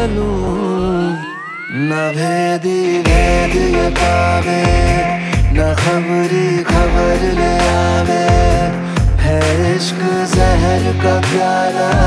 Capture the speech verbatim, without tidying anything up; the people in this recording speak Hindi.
लूं। न भेदी भेद ये पावे, न खबरी खबर ले आवे, है इश्क जहर का प्याला